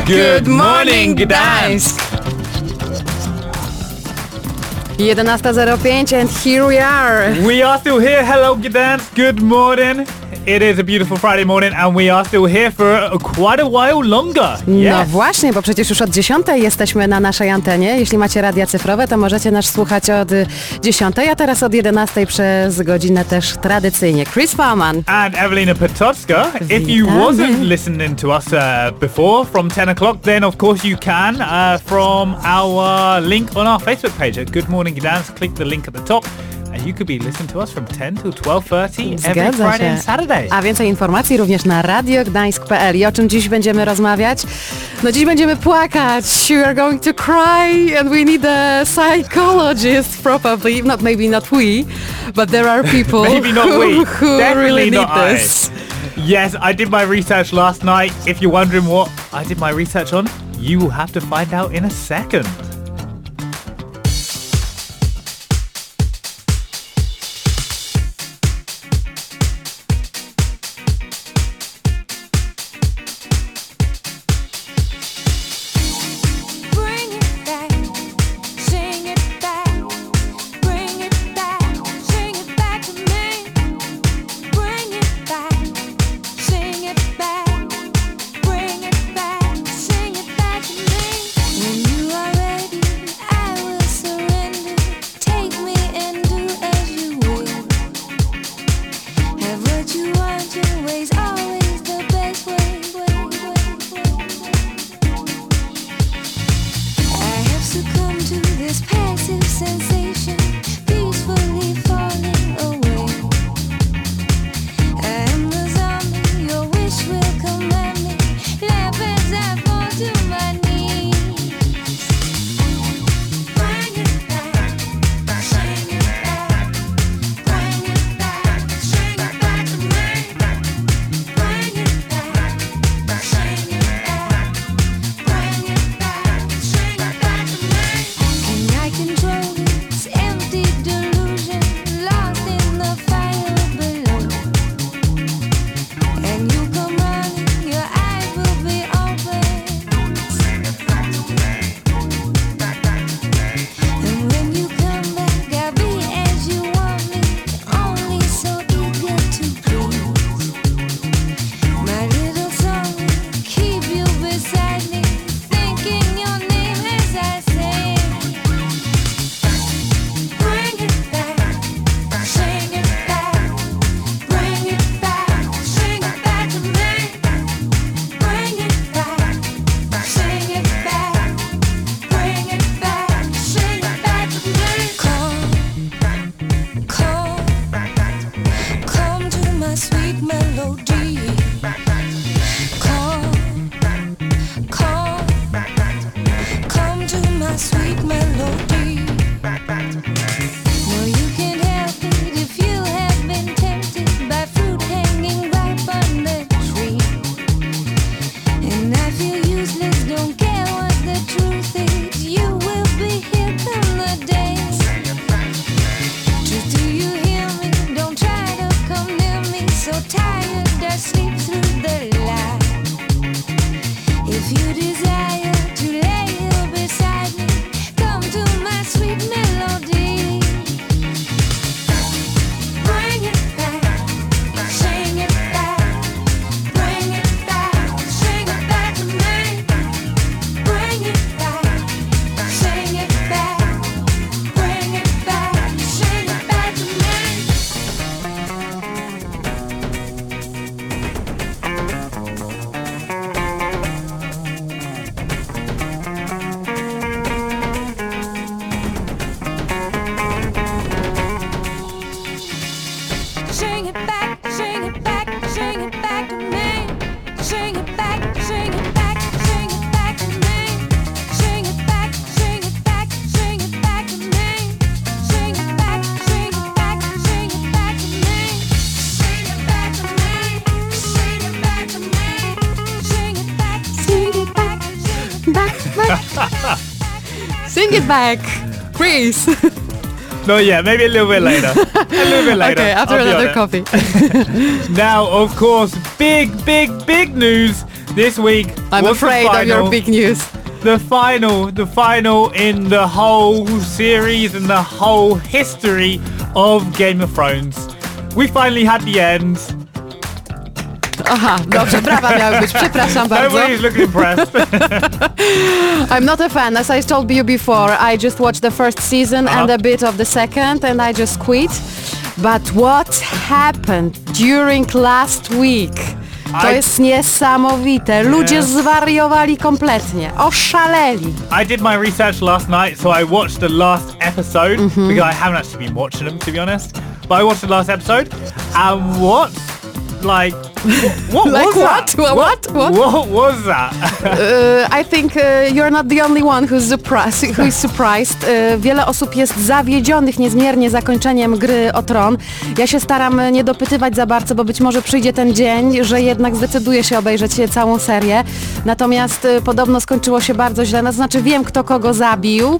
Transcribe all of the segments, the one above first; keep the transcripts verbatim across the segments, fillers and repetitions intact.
Good morning, Gdańsk! jedenasta zero pięć and here we are. We are still here. Hello, Gdańsk. Good morning. It is a beautiful Friday morning and we are still here for quite a while longer. Yes. No właśnie, bo przecież już od dziesiątej jesteśmy na naszej antenie. Jeśli macie radia cyfrowe, to możecie nas słuchać od dziesiątej, a teraz od jedenastej przez godzinę też tradycyjnie. Chris Farman. And Ewelina Potocka. If you wasn't listening to us uh, before from ten o'clock, then of course you can uh, from our link on our Facebook page at Good Morning Gdańsk. Click the link at the top. And you could be listening to us from ten till twelve thirty every Friday and Saturday. A więcej informacji również na radio gdańsk kropka p l. I o czym dziś będziemy rozmawiać? No dziś będziemy płakać. You are going to cry and we need a psychologist probably. Not maybe not we, but there are people maybe not who, we. who Definitely really need not this. I. Yes, I did my research last night. If you're wondering what I did my research on, you will have to find out in a second. Sing it back, Chris. No, yeah, maybe a little bit later. A little bit later. Okay, after I'll another coffee. Now, of course, big, big, big news. this week I'm was afraid the final, of your big news. the final, the final in the whole series and the whole history of Game of Thrones. We finally had the end. Aha, dobrze, brawa miały być, przepraszam bardzo. Nobody's looking impressed. I'm not a fan, as I told you before. I just watched the first season Uh-huh. and a bit of the second and I just quit. But what happened during last week? To I- jest niesamowite. Ludzie Yeah. zwariowali kompletnie. Oszaleli. I did my research last night, so I watched the last episode because I haven't actually been watching them, to be honest. But I watched the last episode, and what, like, what, what Like was what? that? What? What? What was that? Uh, I think uh, you're not the only one who's surprised. Who is surprised. Uh, wiele osób jest zawiedzionych niezmiernie zakończeniem Gry o Tron. Ja się staram nie dopytywać za bardzo, bo być może przyjdzie ten dzień, że jednak zdecyduję się obejrzeć całą serię. Natomiast uh, podobno skończyło się bardzo źle. No, znaczy wiem, kto kogo zabił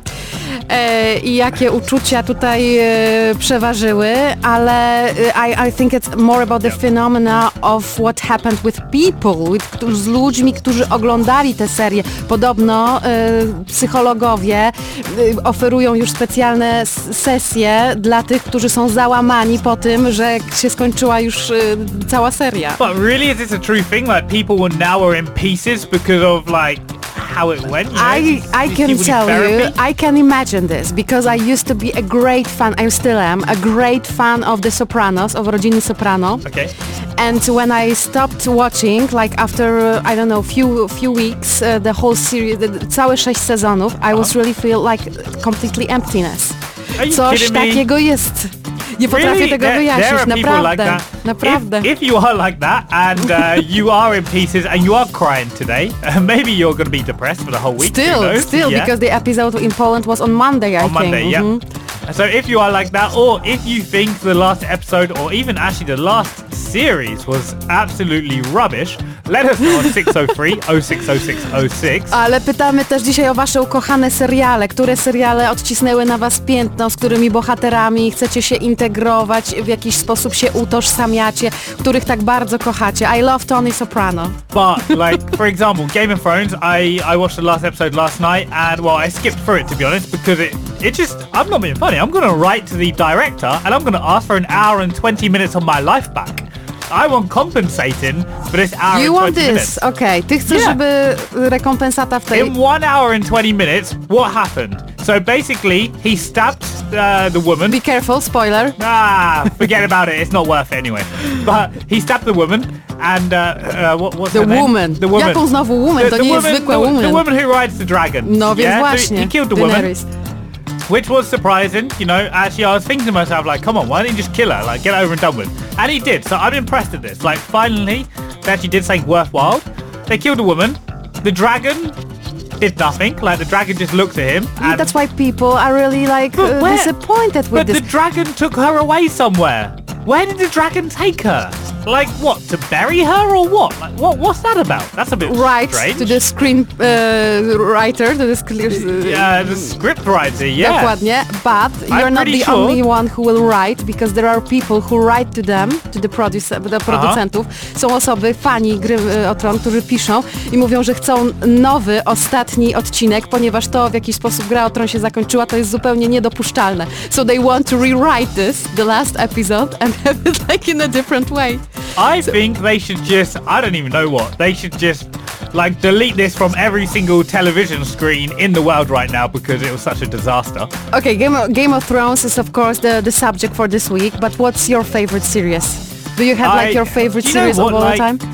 e, i jakie uczucia tutaj e, przeważyły, ale e, I, I think it's more about the phenomena of what happened with people, with, z ludźmi, którzy oglądali tę serię. Podobno e, psychologowie e, oferują już specjalne s- sesje dla tych, którzy są załamani po tym, że się skończyła już e, cała seria. But really, is this a true thing? Like, people will now are in pieces because of, like, how it went? You know? I, These- I these can people need tell you, therapy? I can imagine this because I used to be a great fan, I still am, a great fan of The Sopranos, of Rodziny Soprano. Okay. And when I stopped watching, like after, uh, I don't know, few few weeks, uh, the whole series, the, the, całe sześć sezonów, I was really feel like completely emptiness. Are you Coś kidding me? takiego jest. Nie potrafię Really? tego There- wyjaśnić, there are people naprawdę, like that. naprawdę. If, if you are like that and uh, you are in pieces and you are crying today, uh, maybe you're going to be depressed for the whole week. who Still, knows? still, Yeah. because the episode in Poland was on Monday, I On think. Monday, yeah. Mhm. So if you are like that, or if you think the last episode, or even actually the last series was absolutely rubbish, let us know on six oh three, oh six oh six oh six. Ale pytamy też dzisiaj o wasze ukochane seriale. Które seriale odcisnęły na was piętno, z którymi bohaterami chcecie się integrować, w jakiś sposób się utożsamiacie, których tak bardzo kochacie. I love Tony Soprano. But like, for example, Game of Thrones, I, I watched the last episode last night and well, I skipped through it to be honest because it, it just, I'm not being funny, I'm going to write to the director and I'm going to ask for an hour and twenty minutes of my life back. I want compensating for this hour You and want twenty this, minutes. okej. Ty chcesz, Yeah. żeby rekompensata w tej... In one hour and twenty minutes, what happened? So basically, he stabbed uh, the woman. Be careful, spoiler. Ah, forget about it. It's not worth it anyway. But he stabbed the woman, and uh, uh, what, what's The her name? woman. The woman. Jaką znowu woman? To nie jest zwykła the, woman. the woman who rides the dragon. No więc yeah? So właśnie, he killed the woman, Daenerys. which was surprising. You know, actually, I was thinking to myself, like, come on, why didn't you just kill her? Like, get it over and done with. And he did. So I'm impressed at this. Like, finally, they actually did something worthwhile. They killed a woman. The dragon did nothing. Like, the dragon just looked at him. Yeah, And that's why people are really like But uh, where- disappointed with But this. the dragon took her away somewhere. Where did the dragon take her? Like what? To bury her or what? Like what? What's that about? That's a bit Right strange. to the screen uh, writer, to the sc- Yeah, the script writer. Yeah. Dokładnie, but you're not pretty the sure- only one who will write, because there are people who write to them, to the produce, do producentów. Są osoby, fani Gry y, o Tron, którzy piszą i mówią, że chcą nowy, ostatni odcinek, ponieważ to, w jaki sposób Gra o Tron się zakończyła, to jest zupełnie niedopuszczalne. So they want to rewrite this, the last episode, and have it like in a different way. I think they should just, I don't even know what, they should just like delete this from every single television screen in the world right now because it was such a disaster. Okay, Game of, Game of Thrones is of course the, the subject for this week, but what's your favorite series? Do you have like I- your favorite you know series what, of all like- time?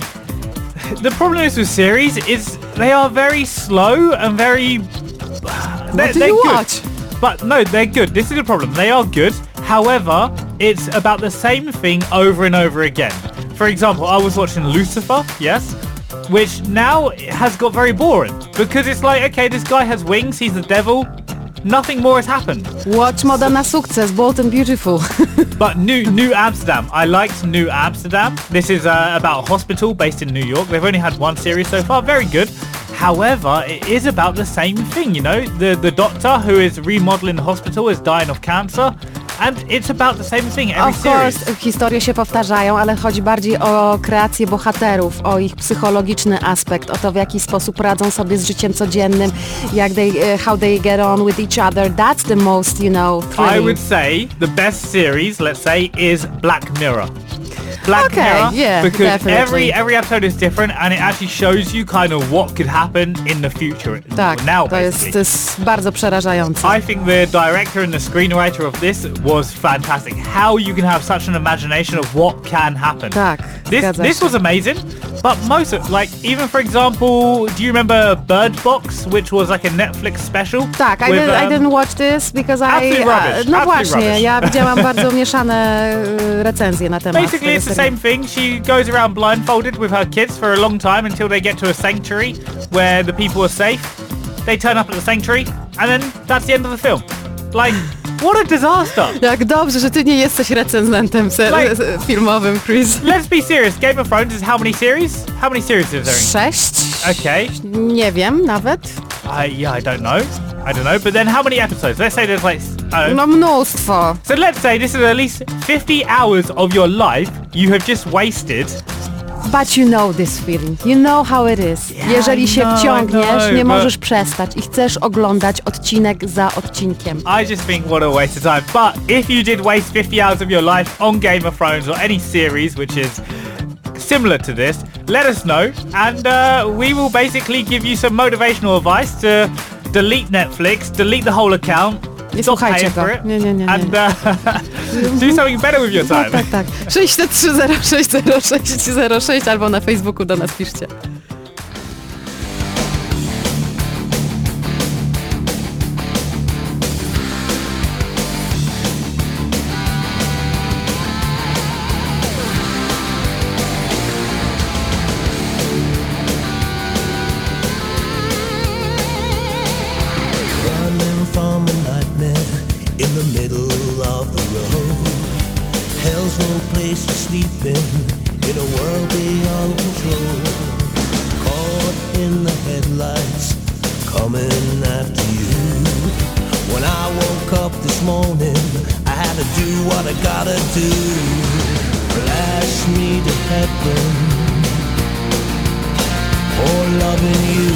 The problem is with series is they are very slow and very... What They're, do they're you good. watch? But no, they're good. This is the problem. They are good. However, it's about the same thing over and over again. For example, I was watching Lucifer, yes, which now has got very boring because it's like, okay, this guy has wings, he's the devil, nothing more has happened. Watch Moda na Sukces, Bold and Beautiful. But New New Amsterdam, I liked New Amsterdam. This is uh, about a hospital based in New York. They've only had one series so far, very good. However, it is about the same thing, you know? The the doctor who is remodeling the hospital is dying of cancer And it's about the same thing every Of course, series. historie się powtarzają, ale chodzi bardziej o kreację bohaterów, o ich psychologiczny aspekt, o to, w jaki sposób radzą sobie z życiem codziennym, jak they, uh, how they get on with each other. That's the most, you know, thrilling. I would say the best series, let's say, is Black Mirror. Black Okay, Mirror, yeah, because definitely. every every episode is different, and it actually shows you kind of what could happen in the future. Tak, now, to jest, basically. to jest bardzo przerażające. I think the director and the screenwriter of this was fantastic. How you can have such an imagination of what can happen. Tak, This zgadza this się. was amazing, but most of like even for example, do you remember Bird Box, which was like a Netflix special? Tak, I, with, did, I um, didn't watch this because I... absolute rubbish, no absolute właśnie, rubbish. ja widziałam bardzo mieszane y, recenzje na temat Basically, tego it's the serialu. same thing. She goes around blindfolded with her kids for a long time until they get to a sanctuary where the people are safe. They turn up at the sanctuary, and then that's the end of the film. Like, what a disaster! Jak dobrze, że ty nie jesteś recenzentem ser- Like- s- filmowym, Chris. Let's be serious. Game of Thrones is how many series? How many series is there? Sześć? Okay. Nie wiem nawet. I yeah, I don't know. I don't know. But then how many episodes? Let's say there's like. Uh, No mnóstwo. So let's say this is at least fifty hours of your life you have just wasted. But you know this feeling. You know how it is. Yeah, Jeżeli I się know, I wciągniesz, know, nie but- możesz przestać i chcesz oglądać odcinek za odcinkiem. I just think what a waste of time. But if you did waste fifty hours of your life on Game of Thrones or any series which is similar to this, let us know, and uh, we will basically give you some motivational advice to delete Netflix, delete the whole account, Nie stop słuchajcie paying go. for it, Nie, nie, nie, nie. and uh, do something better with your Tak, time. tak, tak. sześć trzy zero sześć zero sześć zero sześć albo na Facebooku do nas piszcie. Running from a nightmare in the middle of the road. Hell's no place to sleep in, in a world beyond control. Caught in the headlights, coming after you. When I woke up this morning, I had to do what I gotta do. Flash me to heaven, for loving you.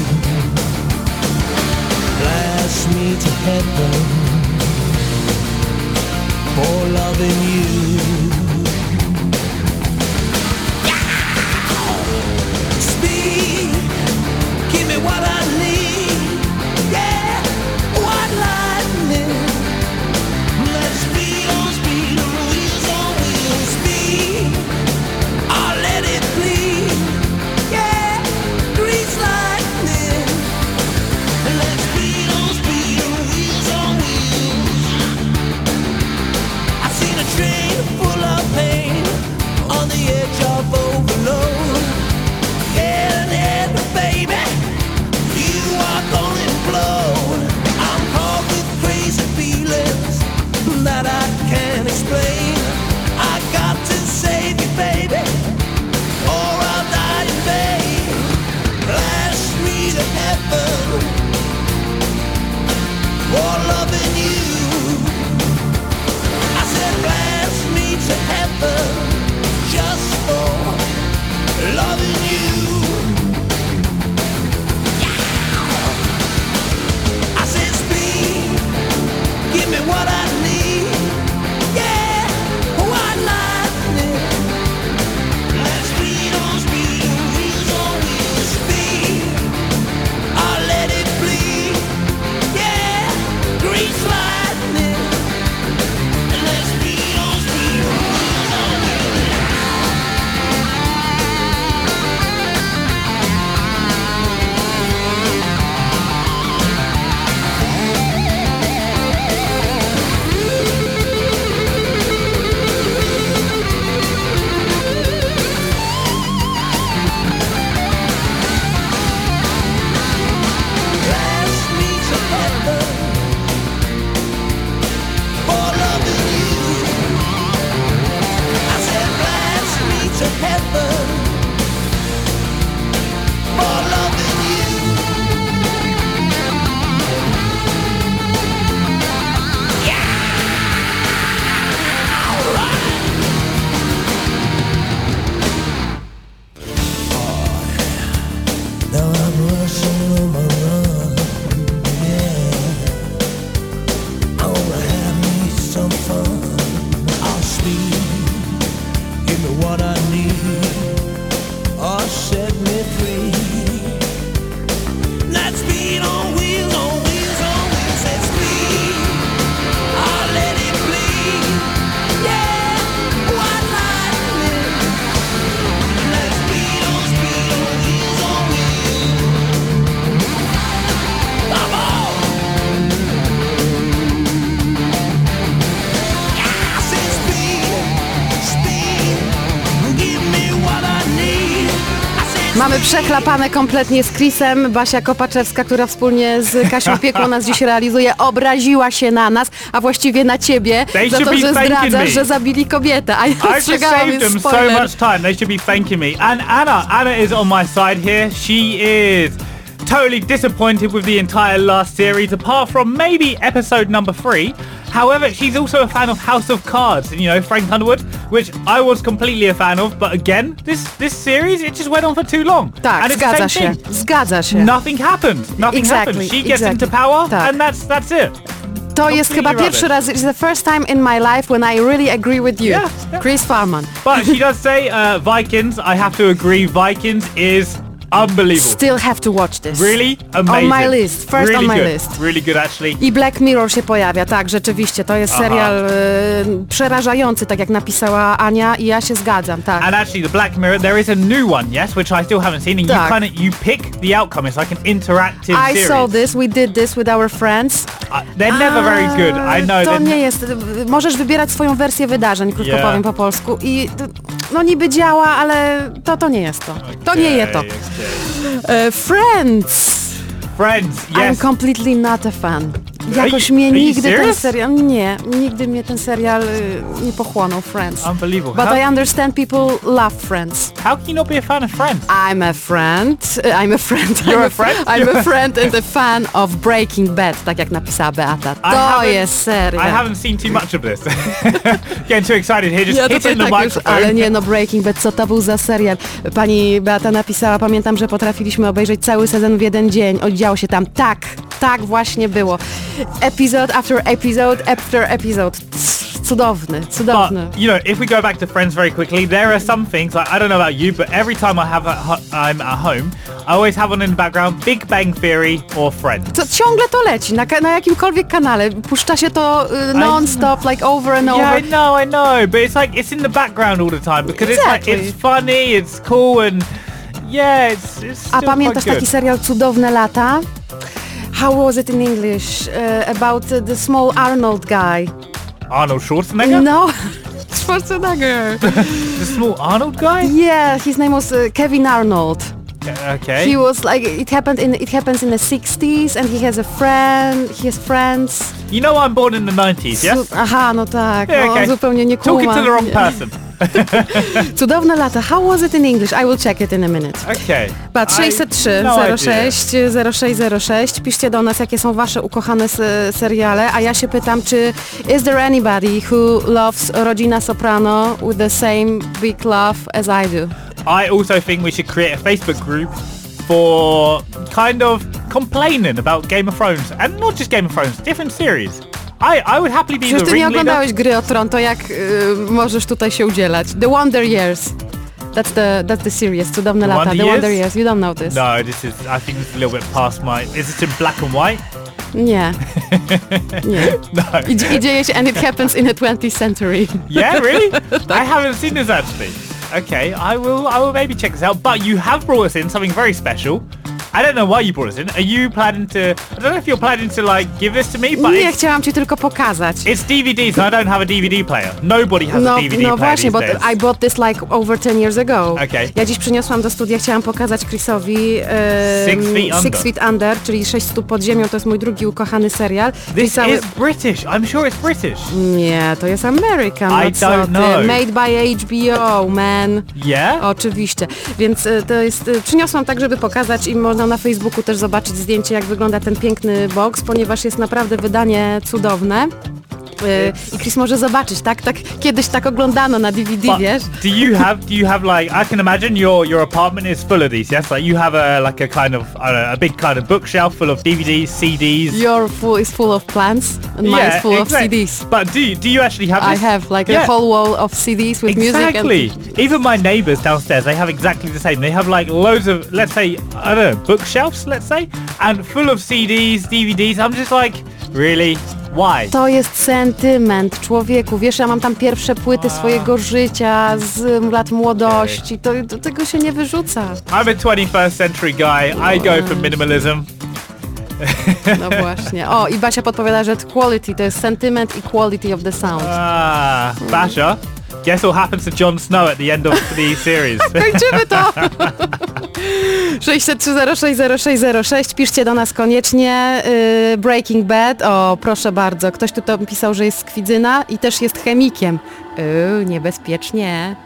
Blast me to heaven for loving you. Speed, give me what I need. Yeah, white lightning. Let's speed on speed on wheels on wheels. Speed, I'll let it bleed. Yeah, grease lightning. Let's speed on speed on wheels on wheels. I seen a train full of Mamy przechlapane kompletnie z Chrisem. Basia Kopaczewska, która wspólnie z Kasią Piekło nas dziś realizuje, obraziła się na nas, a właściwie na ciebie, They za should to, be że thanking zdradzasz, me. że zabili kobietę. A ja I've just ostrzegałam, saved jest them so spoiler. much time. They should be thanking me. And Anna, Anna is on my side here. She is totally disappointed with the entire last series, apart from maybe episode number three. However, she's also a fan of House of Cards, and you know, Frank Underwood, which I was completely a fan of. But again, this this series, it just went on for too long. Tak, and it's zgadza the same się. thing. Zgadza się. Nothing happened. Nothing Exactly, happened. She gets exactly. into power, Tak. and that's that's it. To jest chyba Completely pierwszy rubbish. raz, it's the first time in my life when I really agree with you. Yeah, yeah. Chris Farman. But she does say uh, Vikings. I have to agree. Vikings is unbelievable. Still have to watch this. Really amazing. On my list. First really on my good. list. Really good, actually. I Black Mirror się pojawia, tak, rzeczywiście. To jest Aha. serial e, przerażający, tak jak napisała Ania i ja się zgadzam, tak. And actually, the Black Mirror, there is a new one, yes, which I still haven't seen. And Tak. you kind of you pick the outcome. It's like an interactive I series. saw this, we did this with our friends. Uh, they're never very good. I know. To they're nie jest, możesz wybierać swoją wersję wydarzeń, krótko Yeah. powiem po polsku. I to, no niby działa, ale to, to nie jest to. To nie jest to. Okay, okay. E, Friends! Friends, I'm yes. completely not a fan. Are Jakoś you- mnie are you nigdy ten serious? serial... Nie, nigdy mnie ten serial y, nie pochłonął, Friends. Unbelievable. But How, I understand people love Friends. how can you not be a fan of Friends? I'm a friend. uh, I'm a friend. You're I'm a friend? I'm a friend and a fan of Breaking Bad, tak jak napisała Beata. To haven't- jest serial. I haven't seen too much of this. Getting too excited here. Just Ja hitting tutaj the tak już, microphone. ale nie no, Breaking Bad, co to był za serial? Pani Beata napisała, pamiętam, że potrafiliśmy obejrzeć cały sezon w jeden dzień. Oddziało się tam. Tak, tak właśnie było. Episode after episode after episode. Cudowny, cudowny. But, you know, if we go back to Friends very quickly, there are some things, like, I don't know about you, but every time I have a, I'm at home, I always have on in the background Big Bang Theory or Friends. Co, ciągle to leci, na, ka- na jakimkolwiek kanale. Puszcza się to y, non-stop, like over and Yeah, over. I know, I know, but it's like, it's in the background all the time because Exactly. it's like, it's funny, it's cool, and yeah, it's, it's A still pamiętasz quite taki good. serial Cudowne lata? How was it in English? Uh, about uh, the small Arnold guy. Arnold Schwarzenegger? No, Schwarzenegger. The small Arnold guy? Yeah, his name was uh, Kevin Arnold. Okay. He was like, it happened in it happens in the sixties, and he has a friend. He has friends. You know I'm born in the nineties, yes? Su- Aha, no tak, Yeah, no, okay. zupełnie nie Talking kumam. to the wrong person. Cudowne lata. How was it in English? I will check it in a minute. Okay. Patrz, I- sześćset trzy no zero idea. sześć zero sześć zero sześć. Piszcie do nas, jakie są wasze ukochane se- seriale, a ja się pytam, czy is there anybody who loves Rodzina Soprano with the same big love as I do? I also think we should create a Facebook group for kind of complaining about Game of Thrones, and not just Game of Thrones, different series. I, I would happily be Przecież the ty nie ringleader. oglądałeś Gry o Tron, to jak y, możesz tutaj się udzielać? The Wonder Years. That's the that's the series. Cudowne The lata. Wonder The Years? Wonder Years. You don't know this. No, this is, I think it's a little bit past my, is it in black and white? Nie. Nie. No. I, I dzieje się, and it happens in the twentieth century. Yeah, really? I haven't seen this actually. Okay, I will I will maybe check this out. But you have brought us in something very special. I don't know why you brought us in. Are you planning to, I don't know if you're planning to like give this to me, but Nie, it's, chciałam ci tylko pokazać. it's D V Ds and I don't have a D V D player. Nobody has No, a D V D no player właśnie, bo these days. I bought this like over ten years ago. Okay. Ja dziś przyniosłam do studia, chciałam pokazać Chrisowi e, Six Feet Under. Six Feet Under, czyli Sześć stóp pod ziemią, to jest mój drugi ukochany serial. Czyli This cały- is British. I'm sure it's British. Nie, to jest American, I no co don't ty? know. Made by H B O, man. Yeah? Oczywiście, więc e, to jest, e, przyniosłam tak, żeby pokazać i można na Facebooku też zobaczyć zdjęcie, jak wygląda ten piękny box, ponieważ jest naprawdę wydanie cudowne. E, I Chris może zobaczyć, tak? Tak kiedyś tak oglądano na D V D, But wiesz? do you have do you have like I can imagine your your apartment is full of these, yes? Like you have a like a kind of I don't know, a big kind of bookshelf full of D V Ds, C Ds. Your full is full of plants and mine is full of C Ds. But do you, do you actually have I this? have like Yeah. a whole wall of C Ds with music and Exactly. Even my neighbours downstairs, they have exactly the same. They have like loads of, let's say, I don't know, bookshelves, let's say, and full of C Ds, D V Ds. I'm just like, really? Why? to jest sentyment człowieku. Wiesz, ja mam tam pierwsze płyty swojego życia z lat młodości. To, to tego się nie wyrzuca. I'm a twenty-first century guy. I go for minimalism. No właśnie. O, i Basia podpowiada, że quality to jest sentiment i quality of the sound. Ah, Basha. Guess what happens to Jon Snow at the end of the series? Kończymy to! sześć trzy zero sześć zero sześć zero sześć. Piszcie do nas koniecznie. Yy, Breaking Bad. O, proszę bardzo. Ktoś tu tam pisał, że jest z Kwidzyna i też jest chemikiem. Yy, niebezpiecznie.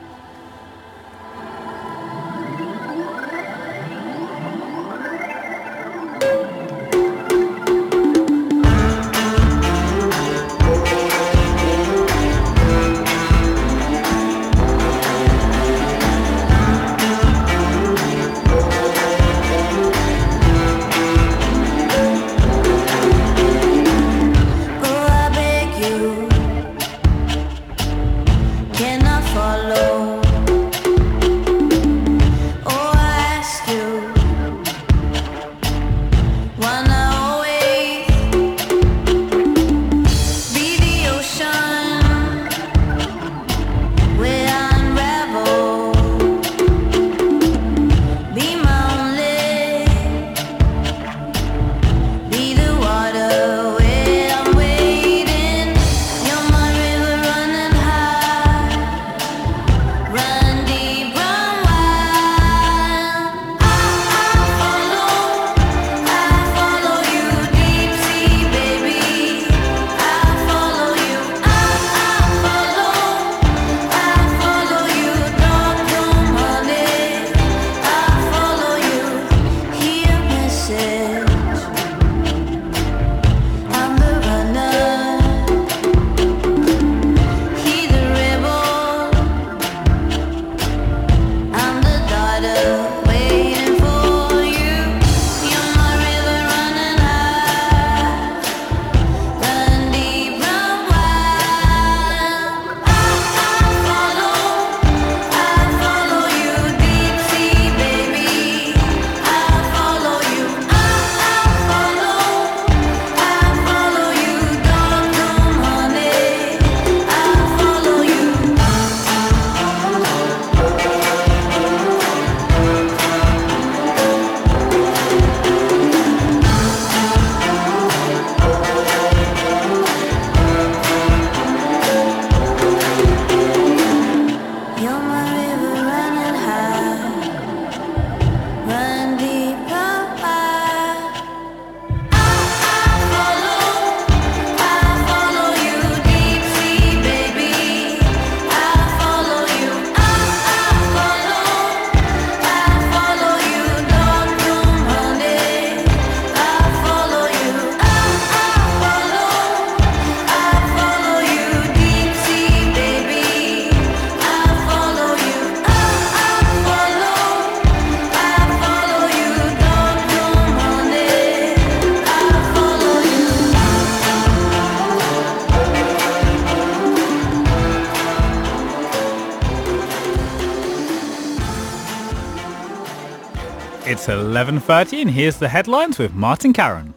It's eleven thirty and here's the headlines with Martin Karen.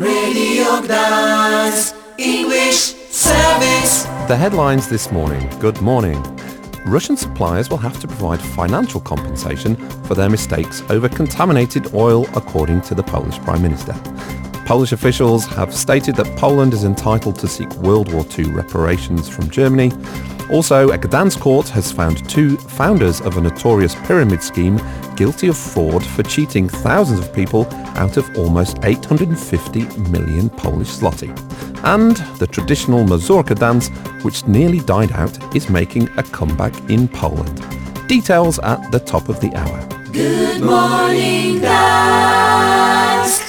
Radio Gdańsk English Service. The headlines this morning. Good morning. Russian suppliers will have to provide financial compensation for their mistakes over contaminated oil, according to the Polish Prime Minister. Polish officials have stated that Poland is entitled to seek World War Two reparations from Germany. Also, a Gdansk court has found two founders of a notorious pyramid scheme guilty of fraud for cheating thousands of people out of almost eight hundred fifty million Polish zloty. And the traditional mazurka dance, which nearly died out, is making a comeback in Poland. Details at the top of the hour. Good morning, Gdańsk.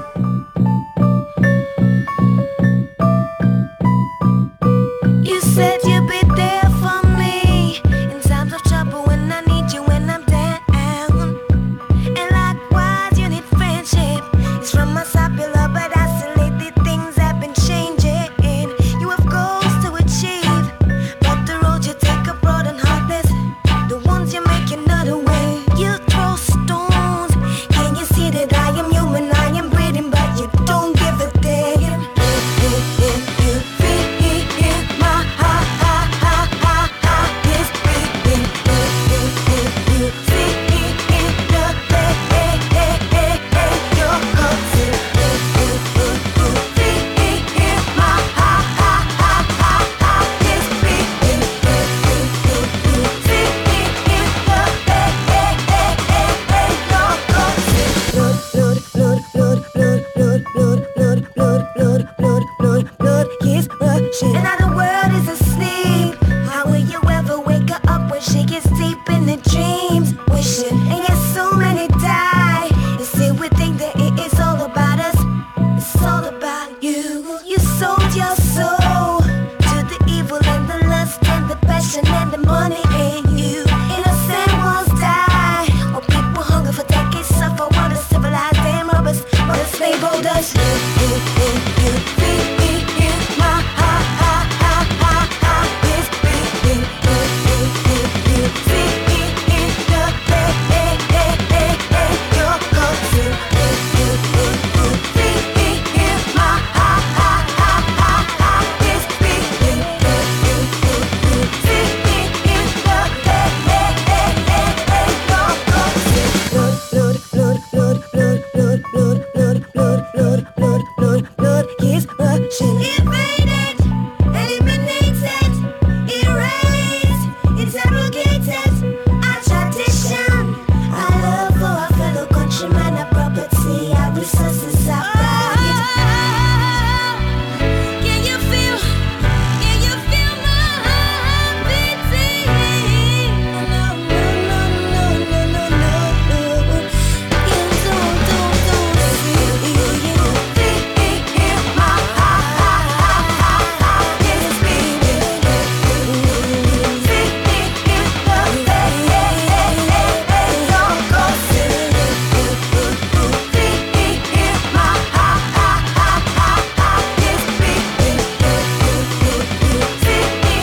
You said you'd be there for me in times of trouble when I need you when I'm down. And likewise, you need friendship. It's from my popular but isolated things have been changing. You have goals to achieve, but the road you take are broad and heartless. The ones you make another way. You throw stones, can you see Does you, you, you, you feel my heart, heart, heart, heart, heart is beating? You, you, you, you feel the way you're going to. You, you, you, you feel my heart, heart, heart, heart, heart is beating? You, you, you, you feel the way you're going to. Blood, blood, blood, blood, blood, blood, blood, blood, blood, blood is rushing. Invaded, eliminated, erased, interrogated. Our tradition, our love for our fellow countrymen, our property, our resources, our pride. Can you feel, can you feel my heart beating? No, no, no, no, no, no, no, no. You don't, don't, don't feel, you feel my heart, heart, heart, heart, heart is beating. Feel the way you're going to. Feel my heart, heart, heart, heart, heart is beating. Feel the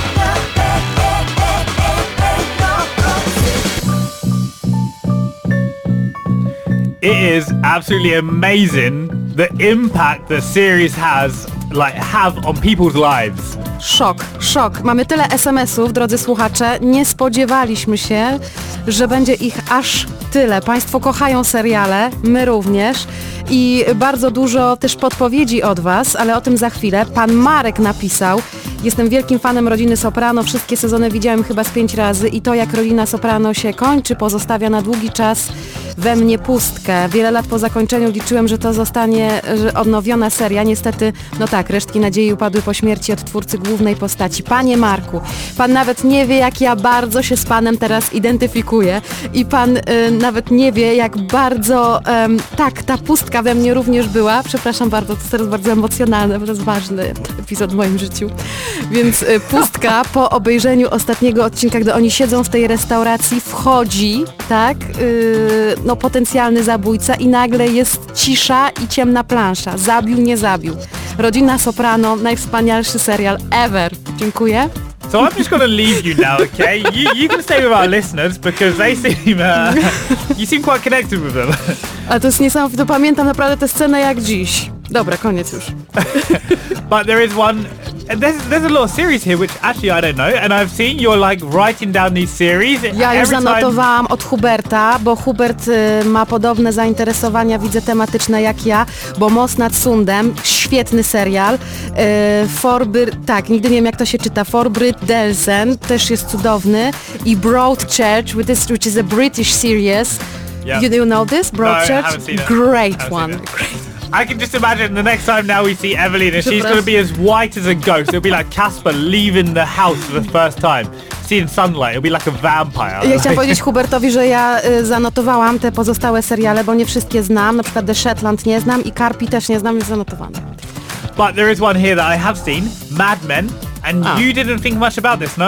way you're going to. It is absolutely amazing the impact the series has, like, have on people's lives. Szok, szok. Mamy tyle es em esów, drodzy słuchacze. Nie spodziewaliśmy się, że będzie ich aż tyle. Państwo kochają seriale, my również. I bardzo dużo też podpowiedzi od Was, ale o tym za chwilę. Pan Marek napisał: jestem wielkim fanem Rodziny Soprano, wszystkie sezony widziałem chyba z pięć razy i to, jak Rodzina Soprano się kończy, pozostawia na długi czas we mnie pustkę. Wiele lat po zakończeniu liczyłem, że to zostanie że odnowiona seria. Niestety, no tak, resztki nadziei upadły po śmierci od twórcy głównej postaci. Panie Marku, pan nawet nie wie, jak ja bardzo się z panem teraz identyfikuję i pan y, nawet nie wie, jak bardzo ym, tak, ta pustka we mnie również była. Przepraszam bardzo, to jest teraz bardzo emocjonalne, bo to jest ważny epizod w moim życiu. Więc y, pustka po obejrzeniu ostatniego odcinka, gdy oni siedzą w tej restauracji, wchodzi, tak, y, no potencjalny zabójca i nagle jest cisza i ciemna plansza. Zabił, nie zabił. Rodzina Soprano, najwspanialszy serial ever. Dziękuję. So I'm just going to leave you now, okay? You, you can stay with our listeners because they seem, uh, you seem quite connected with them. Ale to jest niesamowite, pamiętam naprawdę tę scenę jak dziś. Dobra, koniec już. But there is one, and there's, there's a lot of series here which actually I don't know, and I've seen you're like writing down these series. Ja już Every time- zanotowałam od Huberta, bo Hubert y, ma podobne zainteresowania, widzę, tematyczne jak ja, bo Most nad Sundem, świetny serial. Y, Forbry, tak, nigdy nie wiem jak to się czyta, Forbryt Delsen, też jest cudowny. I Broadchurch, which is, which is a British series. Yeah. You, you know this? Broadchurch? haven't seen it. Great Haven't one. seen it. I can just imagine the next time now we see Evelyn and she's going to be as white as a ghost. It'll be like Casper leaving the house for the first time. Seeing sunlight, it'll be like a vampire. Ja chciałam powiedzieć Hubertowi, że ja y, zanotowałam te pozostałe seriale, bo nie wszystkie znam, na przykład The Shetland nie znam i Carpi też nie znam, więc zanotowane. But there is one here that I have seen, Mad Men, and Ah. you didn't think much about this, no?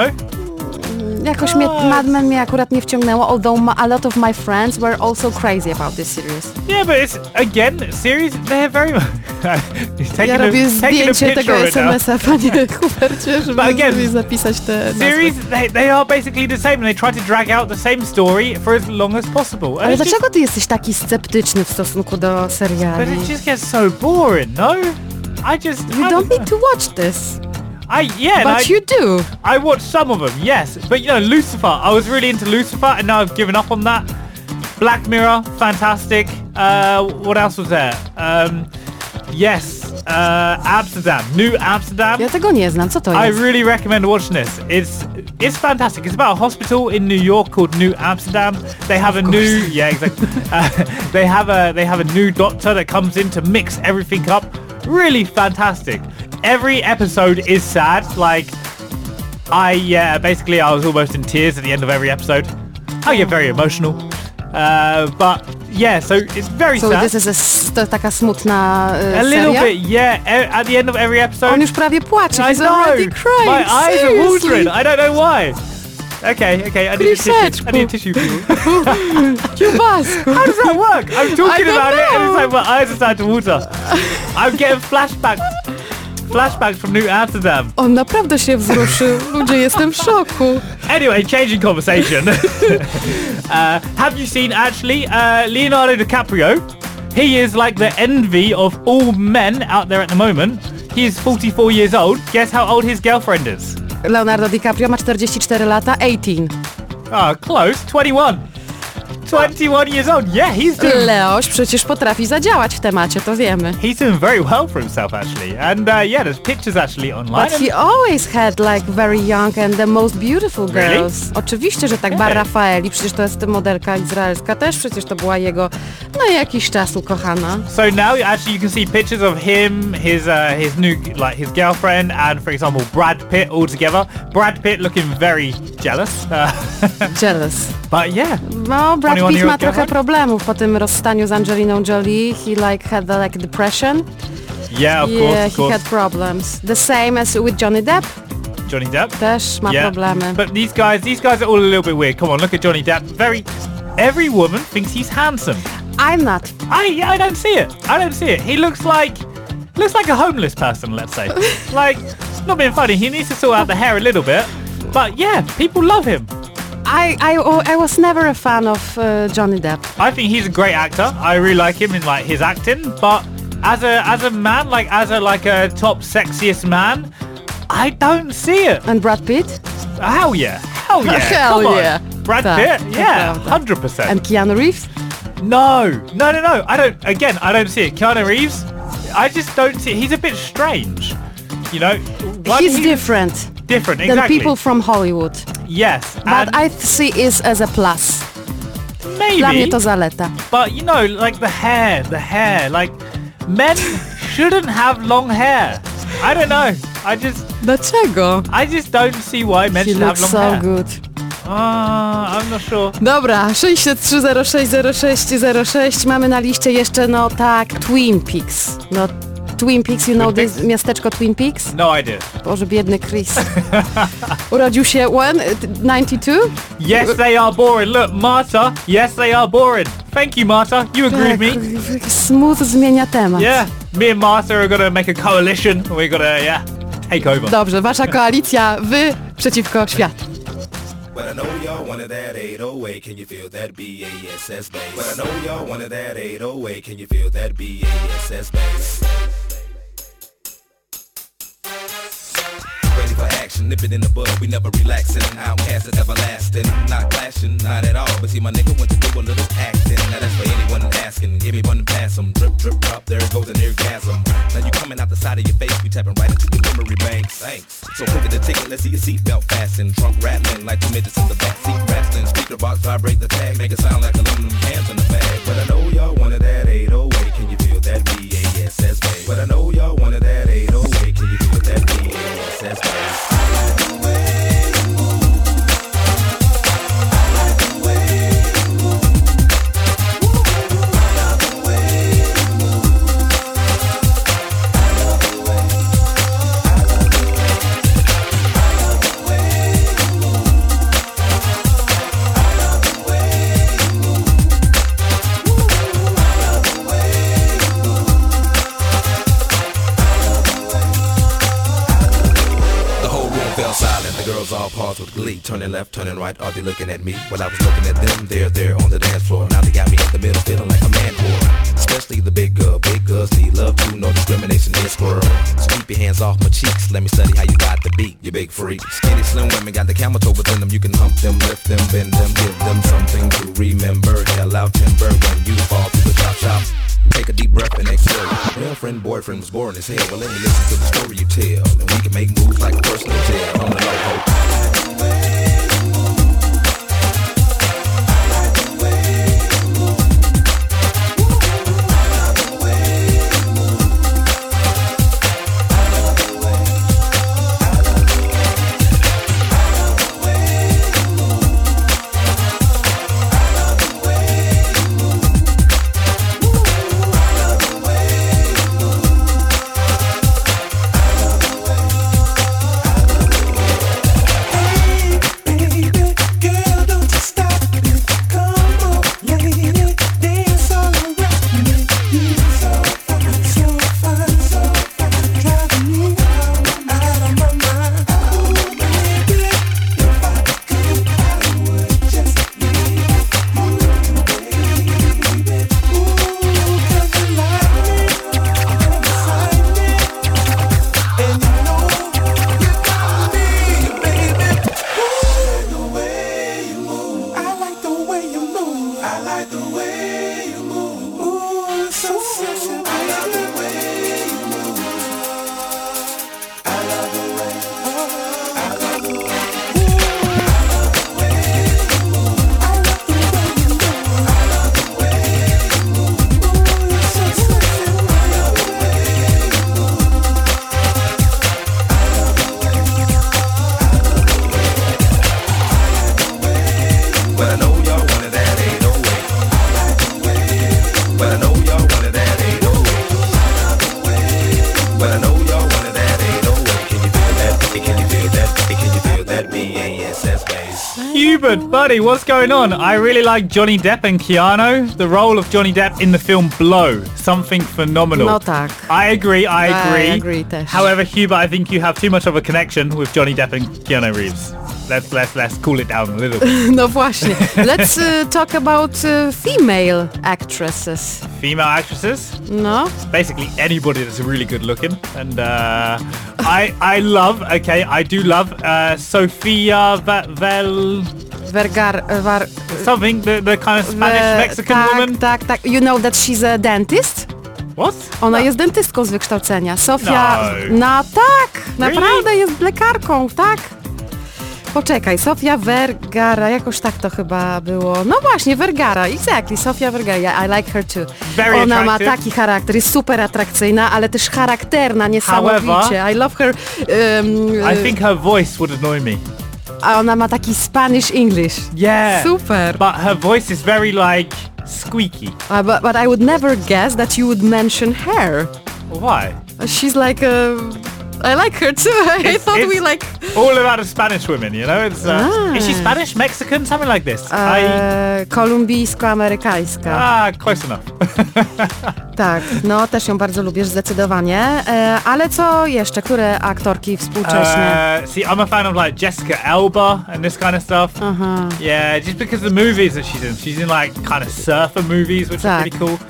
Jakoś mnie Mad Men mnie akurat nie wciągnęło, although ma, a lot of my friends were also crazy about this series. Yeah, but it's, again, series, they're very much... taking Ja a- robię taking a zdjęcie picture tego of it now. es em es a, panie Hubercie, żeby But again, sobie zapisać te Series, nazwy. they, they are basically the same, and they try to drag out the same story for as long as possible. And Ale it's just- dlaczego ty jesteś taki sceptyczny w stosunku do But seriali? it just gets so boring, no? I just... You I don't need to watch this, I, yeah, and but I, you do. I watched some of them, yes. But you know, Lucifer, I was really into Lucifer, and now I've given up on that. Black Mirror, fantastic. Uh, what else was there? Um, yes, uh, Amsterdam, New Amsterdam. Ja tego nie znam, co to I jest? really recommend watching this. It's it's fantastic. It's about a hospital in New York called New Amsterdam. They have a new yeah exactly. Uh, they have a they have a new doctor that comes in to mix everything up. Really fantastic. Every episode is sad. Like I yeah basically I was almost in tears at the end of every episode. I get very emotional. Uh, but yeah, so it's very So sad. this is a, s- to taka smutna y, A little seria? bit, yeah. e- At the end of every episode. On już prawie płacze, I he's know. already crying. My eyes are Seriously. watering. I don't know why. Okay, okay. I need a Research. tissue. I need a tissue. People. Kiełbasku. How does that work? I'm I talking don't about it, and it's know. like my eyes are starting to water. I'm getting flashbacks. Flashbacks from New Amsterdam. On naprawdę się wzruszył. Ludzie, jestem w szoku. Anyway, changing conversation. uh, have you seen actually uh, Leonardo DiCaprio? He is like the envy of all men out there at the moment. He is forty-four years old. Guess how old his girlfriend is? Leonardo DiCaprio ma czterdzieści cztery lata, osiemnaście. Oh, close. twenty-one. twenty-one years old. Yeah, he's doing Leoś przecież potrafi zadziałać w temacie, to wiemy. he's doing very well for himself actually. And uh, yeah, there's pictures actually online. But he always had like very young and the most beautiful Really? girls. Oczywiście, że tak. Bar Rafaeli, przecież to jest modelka izraelska, też przecież to była jego na jakiś czas ukochana. So now actually you can see pictures of him, his uh, his new like his girlfriend, and for example Brad Pitt all together. Brad Pitt looking very jealous. Uh, Jealous. but yeah, No, Brad Pitt ma twenty-one-year-old trochę girlfriend? problemów po tym rozstaniu z Angeliną Jolie. He like had the, like depression. yeah, of course, Yeah, of he course. had problems. The same as with Johnny Depp. Johnny Depp. Też ma yeah, problemy. but these guys, these guys are all a little bit weird. Come on, look at Johnny Depp. Very, every woman thinks he's handsome. I'm not. I I don't see it. I don't see it. He looks like looks like a homeless person. Let's say, like, not being funny. He needs to sort out the hair a little bit. But yeah, people love him. I, I, I was never a fan of uh, Johnny Depp. I think he's a great actor. I really like him in like his acting. But as a as a man, like as a like a top sexiest man, I don't see it. And Brad Pitt? Hell yeah, hell yeah, Hell come on. yeah. Brad Tak, Pitt, to yeah, prawda. hundred percent. And Keanu Reeves? No, no, no, no. I don't. Again, I don't see it. Keanu Reeves, I just don't see. He's a bit strange. You know, one, He's different different. than Exactly. people from Hollywood. Yes, But and I see it as a plus. Dla mnie maybe. to zaleta. But you know, like the hair, the hair. Like men shouldn't have long hair. I don't know. I just, Dlaczego? I just don't see why men He should have looks long so hair. good. Uh, I'm not sure. Dobra, sześć trzy zero sześć zero sześć zero sześć. Mamy na liście jeszcze, no tak, Twin Peaks. No, Twin Peaks, you know Twin this Peaks? miasteczko Twin Peaks? No idea. Boże, biedny Chris. Urodził się when? ninety-two? Yes, they are boring. Look, Marta. Yes, they are boring. Thank you, Marta. You agree with me? Tak, smooth zmienia temat. Yeah. Me and Marta are gonna make a coalition. We're gonna, yeah, take over. Dobrze, wasza koalicja, wy przeciwko światu. But I know y'all wanted that eight oh eight, can you feel that B A S S bass? But I know y'all wanted that eight oh eight, can you feel that B A S S bass? Ready for action, nip it in the bud, we never relaxing. Outcast is everlasting, not clashing, not at all. But see my nigga went to do a little acting. Now that's for anyone asking, give me one and pass 'em. Drip, drip, drop, there goes an orgasm. Now you coming out the side of your face, we tapping right into your memory banks. Thanks. So quick at the ticket, let's see your seatbelt fasten. Trunk rattling like two midgets in the back seat wrestling. Speaker box vibrate the tag, make it sound like aluminum cans in the bag. But I know y'all wanted that eight oh eight, can you feel that B A S S bass? But I know y'all wanted that eight oh eight, can you feel that B A S S bass? All paused with glee, turning left, turning right, are they looking at me? Well, I was looking at them, they're there on the dance floor. Now they got me in the middle, feeling like a man whore. Especially the big girl, big girls need love too, no discrimination is squirrel. So keep your hands off my cheeks, let me study how you got the beat, you big freak. Skinny, slim women got the camel toe within them, you can hump them, lift them, bend them, give them something to remember. Hell out timber when you fall through the chop shop. Take a deep breath and exhale. Girlfriend, boyfriend was boring as hell. Well, let me listen to the story you tell, and we can make moves like a personal jail on the low hope. Hubert, buddy, what's going on? I really like Johnny Depp and Keanu. The role of Johnny Depp in the film Blow, something phenomenal. No tak. I agree, I agree. I agree też. However, Hubert, I think you have too much of a connection with Johnny Depp and Keanu Reeves. Let's let's let's cool it down a little bit. No właśnie. Let's uh, talk about uh, female actresses. Female actresses, No. basically anybody that's really good looking, and uh, I I love. Okay, I do love uh, Sofia Va- Vel Vergar... Var, something the the kind of Spanish Ve- Mexican tak, woman. tak, tak. You know that she's a dentist? What? Ona jest dentystką z wykształcenia. Sofia... No. No tak! Really? Naprawdę jest lekarką, tak? Poczekaj, Sofia Vergara, jakoś tak to chyba było. No właśnie, Vergara, exactly, Sofia Vergara, yeah, I like her too. Very Ona ma attractive. taki charakter, jest super atrakcyjna, ale też charakterna niesamowicie. However, I love her. Um, I think her voice would annoy me. A ona ma taki Spanish English. Yeah. Super. But her voice is very like squeaky. Uh, but, but I would never guess that you would mention her. Why? She's like a... I like her too. I It's- thought we it's like... all about the Spanish women, you know? It's uh, Ah. is she Spanish, Mexican, something like this? I E, kolumbijsko-amerykańska. ah, close enough. Tak, no też ją bardzo lubisz zdecydowanie. E, ale co jeszcze? Które aktorki współcześnie? Uh, see, I'm a fan of like Jessica Alba and this kind of stuff. Aha. Yeah, just because of the movies that she's in. She's in like kind of surfer movies, which are Tak. pretty cool.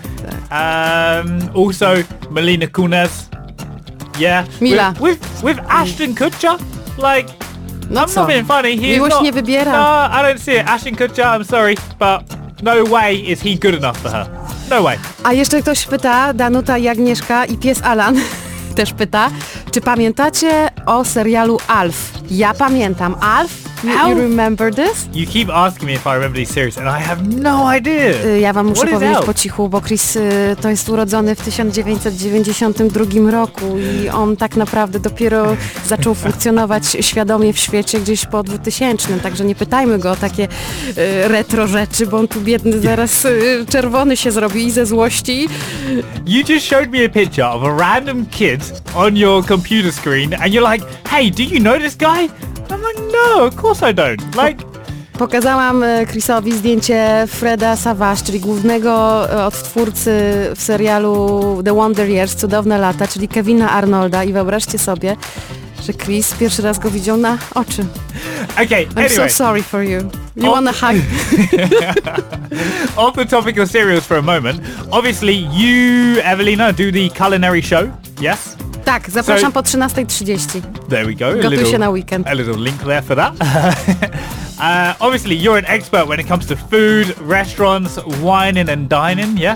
Um, also Melina Kunis. Yeah. Mila. With with, with Ashton Kutcher, like. No I'm co? not being funny. He is Miłość not, nie wybiera. No, I don't see it. Ashton Kutcher, I'm sorry, but no way is he good enough for her. No way. A jeszcze ktoś pyta, Danuta i Agnieszka i pies Alan też pyta, czy pamiętacie o serialu Alf? Ja pamiętam. Alf? You, you Alf? remember this? You keep asking me if I remember these series, and I have no idea. Y, Ja wam muszę What is powiedzieć Alf? po cichu, bo Chris y, to jest urodzony w tysiąc dziewięćset dziewięćdziesiątym drugim roku i on tak naprawdę dopiero zaczął funkcjonować świadomie w świecie gdzieś po dwutysięcznym, także nie pytajmy go o takie y, retro rzeczy, bo on tu biedny zaraz y, czerwony się zrobi i ze złości. You just showed me a picture of a random kid on your computer screen, and you're like, "Hey, do you know this guy?" I'm like, "No, of course I don't." Like, Pokazałam e, Chrisowi zdjęcie Freda Savage, czyli głównego e, odtwórcy w serialu The Wonder Years, Cudowne lata, czyli Kevina Arnolda i wyobraźcie sobie, że Chris pierwszy raz go widział na oczy. okay. I'm so Anyway, sorry for you. You Oh. wanna hug? off the topic of cereals for a moment. Obviously, you, Evelina, do the culinary show. Yes. Tak, zapraszam So- po trzynastej trzydzieści. There we go. A Gotuj little, się na weekend. a little link there for that. uh, obviously, you're an expert when it comes to food, restaurants, wining and dining. Yes.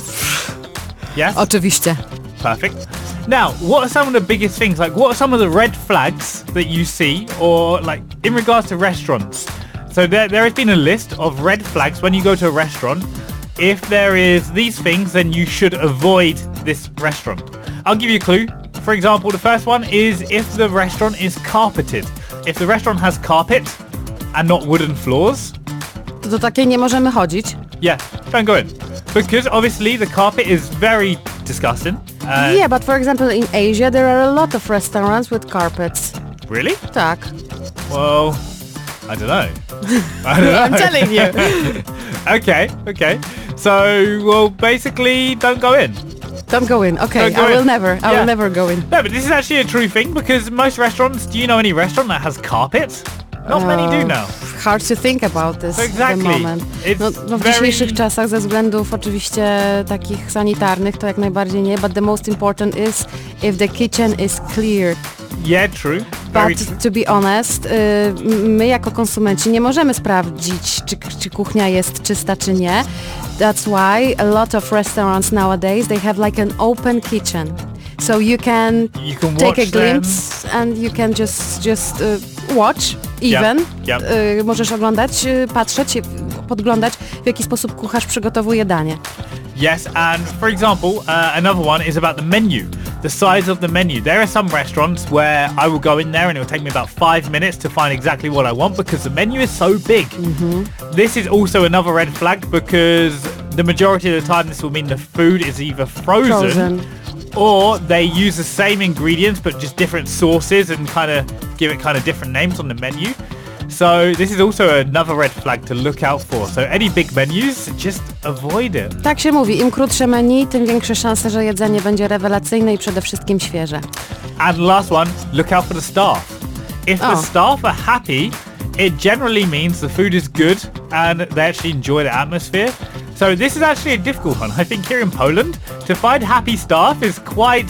Yes. Oczywiście. Perfect. Now, what are some of the biggest things? Like, what are some of the red flags that you see, or like in regards to restaurants? So there, there has been a list of red flags when you go to a restaurant. If there is these things, then you should avoid this restaurant. I'll give you a clue. For example, the first one is if the restaurant is carpeted. If the restaurant has carpet and not wooden floors, To do takiej nie możemy chodzić. yeah, don't go in. Because obviously the carpet is very disgusting. Uh, Yeah, but for example in Asia there are a lot of restaurants with carpets. Really? Tak. Well, I don't know. I don't know. I'm telling you. okay, okay. So, well, basically, don't go in. Don't go in. Okay, Don't go I will in. never. I Yeah. will never go in. No, but this is actually a true thing because most restaurants, do you know any restaurant that has carpet? Not many do Uh, now. Hard to think about this at Exactly. the moment. It's No, no w very- dzisiejszych czasach ze względów oczywiście takich sanitarnych to jak najbardziej nie, but the most important is if the kitchen is clear. Yeah, true. Very But true. to be honest, y, m- my jako konsumenci nie możemy sprawdzić, czy, czy kuchnia jest czysta, czy nie. That's why a lot of restaurants nowadays, they have like an open kitchen. So you can You can take watch a glimpse and you can just just uh, watch even. yep. Y, możesz oglądać, y, patrzeć, y, podglądać w jaki sposób kucharz przygotowuje danie. Yes, and for example, uh, another one is about the menu, the size of the menu. There are some restaurants where I will go in there and it will take me about five minutes to find exactly what I want because the menu is so big. This is also another red flag because the majority of the time this will mean the food is either frozen, Frozen. or they use the same ingredients but just different sauces and kind of give it kind of different names on the menu. So this is also another red flag to look out for. So any big menus, just avoid it. Tak się mówi, im krótsze menu, tym większe szanse, że jedzenie będzie rewelacyjne i przede wszystkim świeże. And last one, look out for the staff. If Oh. the staff are happy, it generally means the food is good and they actually enjoy the atmosphere. So this is actually a difficult one. I think here in Poland, to find happy staff is quite...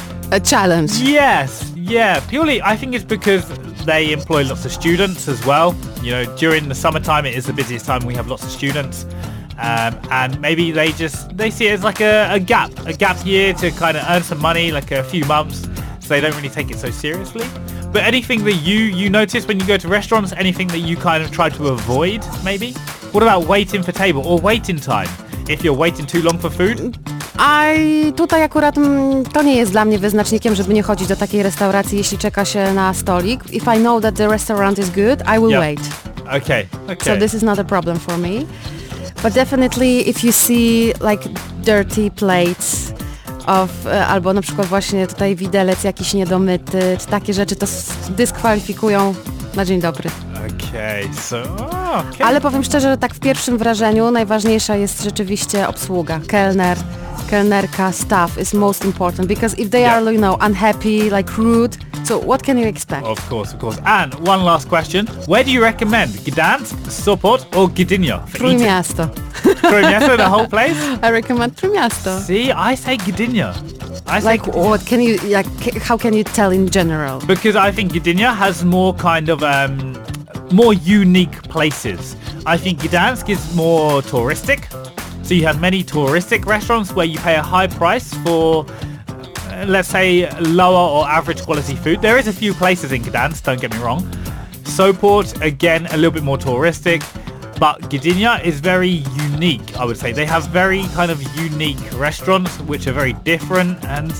A challenge. Yes, yeah. Purely, I think it's because they employ lots of students as well. You know, during the summertime, it is the busiest time. We have lots of students. Um, and maybe they just, they see it as like a, a gap, a gap year to kind of earn some money, like a few months. So they don't really take it so seriously. But anything that you, you notice when you go to restaurants, anything that you kind of try to avoid, maybe? What about waiting for table or waiting time? If you're waiting too long for food? A tutaj akurat mm, to nie jest dla mnie wyznacznikiem, żeby nie chodzić do takiej restauracji, jeśli czeka się na stolik. If I know that the restaurant is good, I will Yeah. wait. Okay, okay. So this is not a problem for me. But definitely if you see like dirty plates of, e, albo na przykład właśnie tutaj widelec jakiś niedomyty, czy takie rzeczy, to s- dyskwalifikują na dzień dobry. Okay, so... Oh, okay. Ale powiem szczerze, że tak w pierwszym wrażeniu najważniejsza jest rzeczywiście obsługa. Kelner, kelnerka, staff is most important because if they Yeah. are, you know, unhappy, like rude, so what can you expect? Of course, of course. And one last question. Where do you recommend? Gdansk, Sopot or Gdynia? for eating? Trójmiasto. Trójmiasto, the whole place? I recommend Trójmiasto. See, I say Gdynia. I say Like Gdynia. what can you, like c- how can you tell in general? Because I think Gdynia has more kind of um, more unique places. I think Gdansk is more touristic. So you have many touristic restaurants where you pay a high price for, uh, let's say, lower or average quality food. There is a few places in Gdansk, don't get me wrong. Sopot, again, a little bit more touristic. But Gdynia is very unique, I would say. They have very kind of unique restaurants which are very different, and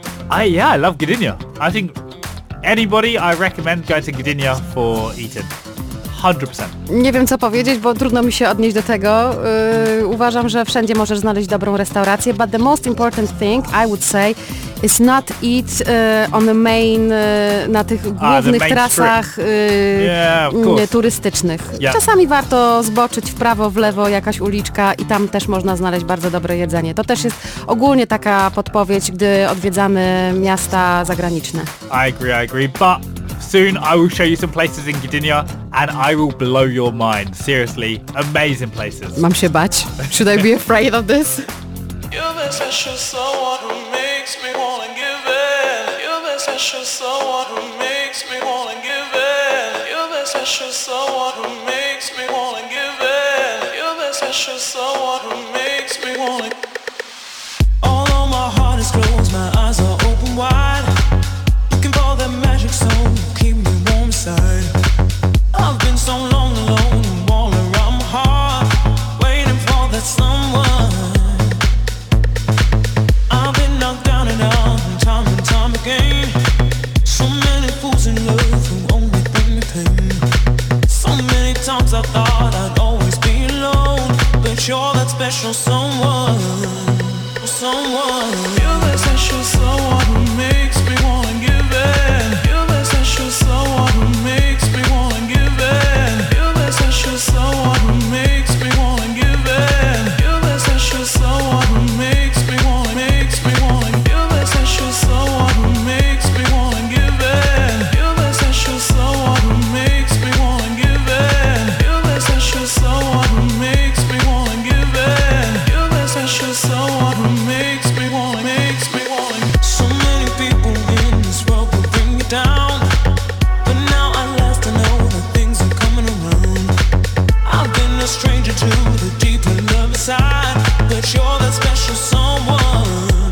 I yeah, I love Gdynia. I think anybody I recommend go to Gdynia for eating. one hundred percent. Nie wiem co powiedzieć, bo trudno mi się odnieść do tego. Yy, uważam, że wszędzie możesz znaleźć dobrą restaurację, but the most important thing I would say is not eat yy, on the main, yy, na tych głównych main trasach yy, Yeah, of yy, course. turystycznych. Yeah. Czasami warto zboczyć w prawo, w lewo, jakaś uliczka i tam też można znaleźć bardzo dobre jedzenie. To też jest ogólnie taka podpowiedź, gdy odwiedzamy miasta zagraniczne. I agree, I agree. But soon I will show you some places in Gdynia and I will blow your mind. Seriously, amazing places. Mam się bać? Should I be afraid of this? You're the special someone who makes me wanna give in. You're the special someone who makes me wanna give in. You're the special someone who makes me wanna give in. You're the special someone who makes me wanna. Although my heart is closed, my eyes are open wide. Looking for that magic zone, keep me warm inside. I've been so long alone, all around my heart, waiting for that someone. I've been knocked down and out, time and time again. So many fools in love who only bring me pain. So many times I thought I'd always be alone, but you're that special someone, someone. You're that special someone who makes me wanna give in. You're that special someone who makes me wanna give in. You're that special someone who makes me wanna give in. You're that special someone who makes me wanna, makes me wanna. You're that special someone who makes me wanna give in. You're that special someone who makes me wanna give in. You're that special someone who makes me wanna give in. You're that special someone who makes me wanna, makes me wanna. So many people in this world will bring you down, but now at last I know that things are coming around. I've been a stranger to the deeper love inside, but you're that special someone.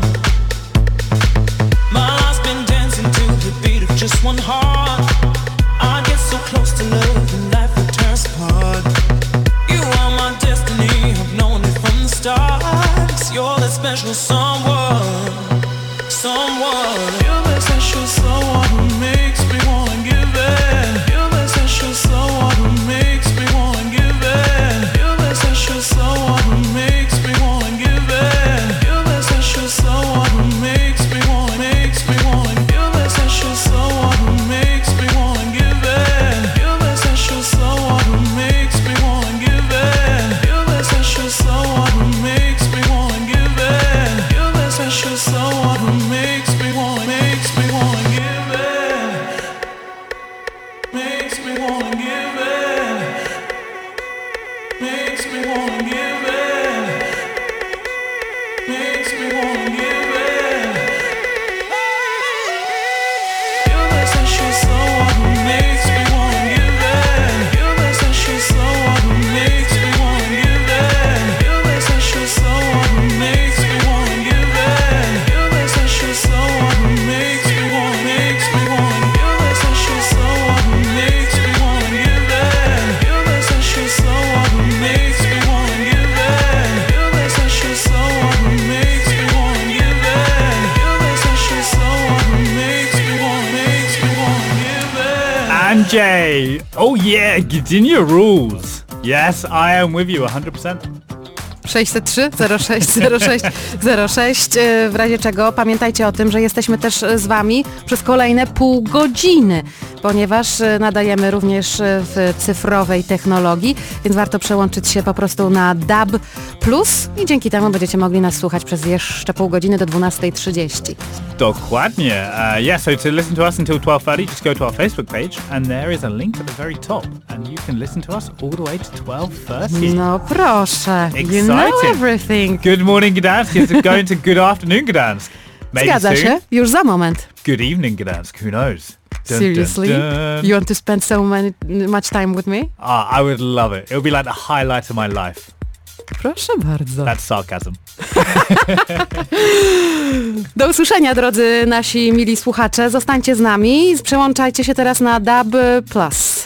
My life's been dancing to the beat of just one heart. I get so close to love and life will tear us apart. You are my destiny, I've known it from the start. You're that special someone, someone. You're that special someone who makes me wanna give in. You're that special someone who makes me wanna give in. You're that special someone who makes me wanna give in. You're that special someone who makes me wanna, makes me wanna. You're that special someone who makes me wanna give in. You're that special someone. J. Oh yeah, Gdynia rules. Yes, I am with you one hundred percent. sześćset trzy zero sześć zero sześć zero sześć. W razie czego pamiętajcie o tym, że jesteśmy też z wami przez kolejne pół godziny, ponieważ nadajemy również w cyfrowej technologii, więc warto przełączyć się po prostu na D A B plus i dzięki temu będziecie mogli nas słuchać przez jeszcze pół godziny do dwunastej trzydzieści. Dokładnie. Uh, yeah, so to listen to us until twelve thirty, just go to our Facebook page and there is a link at the very top and you can listen to us all the way to twelve thirty. No proszę. Exciting. You know everything. Good morning, Gdansk. It's going to good afternoon, Gdansk. Maybe Zgadza soon. się, już za moment. Good evening, Gdansk. Who knows? Dun, Seriously? dun, dun. You want to spend so many, much time with me? Ah, I would love it. It would be like the highlight of my life. Proszę bardzo. That's sarcasm. Do usłyszenia, drodzy nasi mili słuchacze. Zostańcie z nami. Przełączajcie się teraz na D A B plus.